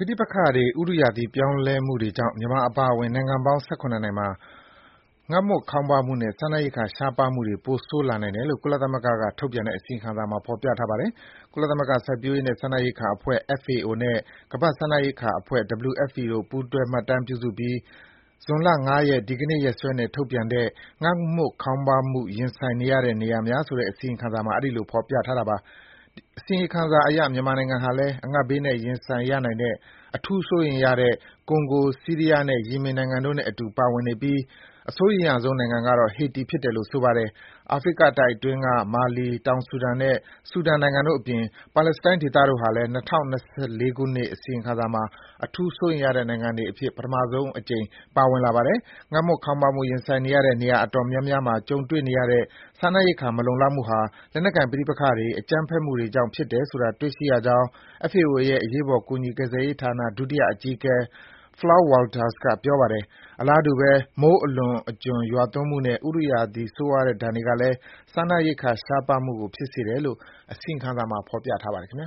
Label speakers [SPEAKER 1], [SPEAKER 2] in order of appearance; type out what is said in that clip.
[SPEAKER 1] ဋိပက္ခတွေ၊ ဥတုရာသီပြောင်းလဲမှုတွေကြောင့် မြန်မာအပါအဝင် နိုင်ငံပေါင်း ၁၇ နိုင်ငံမှာ ငတ်မွတ်ခေါင်းပါးမှုနဲ့ စားနပ်ရိက္ခာရှားပါးမှုတွေ ပိုဆိုးလာနိုင်တယ်လို့ ကုလသမဂ္ဂက ထုတ်ပြန်တဲ့ အစီရင်ခံစာမှာ ဖော်ပြထားပါတယ်။ ကုလသမဂ္ဂ စိုက်ပျိုးရေးနဲ့ စားနပ်ရိက္ခာအဖွဲ့ FAO နဲ့ ကမ္ဘာ့စားနပ်ရိက္ခာအဖွဲ့ WFP တို့ ပူးတွဲ မှတ်တမ်းပြုစုပြီး ဇွန်လ ၅ ရက် ဒီကနေ့ရက်စွဲနဲ့ ထုတ်ပြန်တဲ့ ငတ်မွတ်ခေါင်းပါးမှု ရင်ဆိုင်နေရတဲ့ နေရာများဆိုတဲ့ အစီရင်ခံစာမှာ အဲဒီလို ဖော်ပြထားတာပါ။ အစီရင်ခံစာအရ မြန်မာနိုင်ငံဟာလည်း အငတ်ဘေးနဲ့ ရင်ဆိုင်ရနိုင်တဲ့ အထူးစိုးရိမ်ရတဲ့ ကွန်ဂို၊ ဆီးရီးယားနဲ့ ယီမင်နိုင်ငံတို့နဲ့အတူ ပါဝင်နေပြီး အစိုးရိမ်ရဆုံးနိုင်ငံကတော့ ဟေတီဖြစ်တယ်လို့ ဆိုပါတယ်။ အာဖရိကတိုက်အတွင်းက မာလီ၊ တောင်ဆူဒန်နဲ့ ဆူဒန်နိုင်ငံတို့အပြင် ပါလက်စတိုင်းဒေသတို့ဟာလည်း ၂၀၂၄ ခုနှစ် အစီရင်ခံစာမှာ အထူးစိုးရိမ်ရတဲ့နိုင်ငံတွေအဖြစ် ပထမဆုံးအကြိမ် ပါဝင်လာပါတယ်။ ငတ်မွတ်ခေါင်းပါးမှု ရင်ဆိုင်နေရတဲ့ နေရာအတော်များများမှာ ကြုံတွေ့နေရတဲ့ စားနပ်ရိက္ခာ မလုံလောက်မှုဟာ လက်နက်ကိုင်ပဋိပက္ခတွေ၊ အကြမ်းဖက်မှုတွေကြောင့် ဖြစ်တယ်ဆိုတာ တွေ့ရှိရကြောင်း FAO ရဲ့ အရေးပေါ် ကူညီကယ်ဆယ်ရေးဌာန ဒုတိယအကြီးအကဲ Fleur Wouters က ပြောပါတယ်။ အလားတူပဲ မိုးအလွန်အကျွံရွာသွန်းမှုနဲ့ ဥတုရာသီဆိုးရွားတဲ့ဒဏ်တွေကလည်း စားနပ်ရိက္ခာရှားပါးမှုကို ဖြစ်စေတယ်လို့ အစီရင်ခံစာမှာ ဖော်ပြထားပါတယ် ခင်ဗျ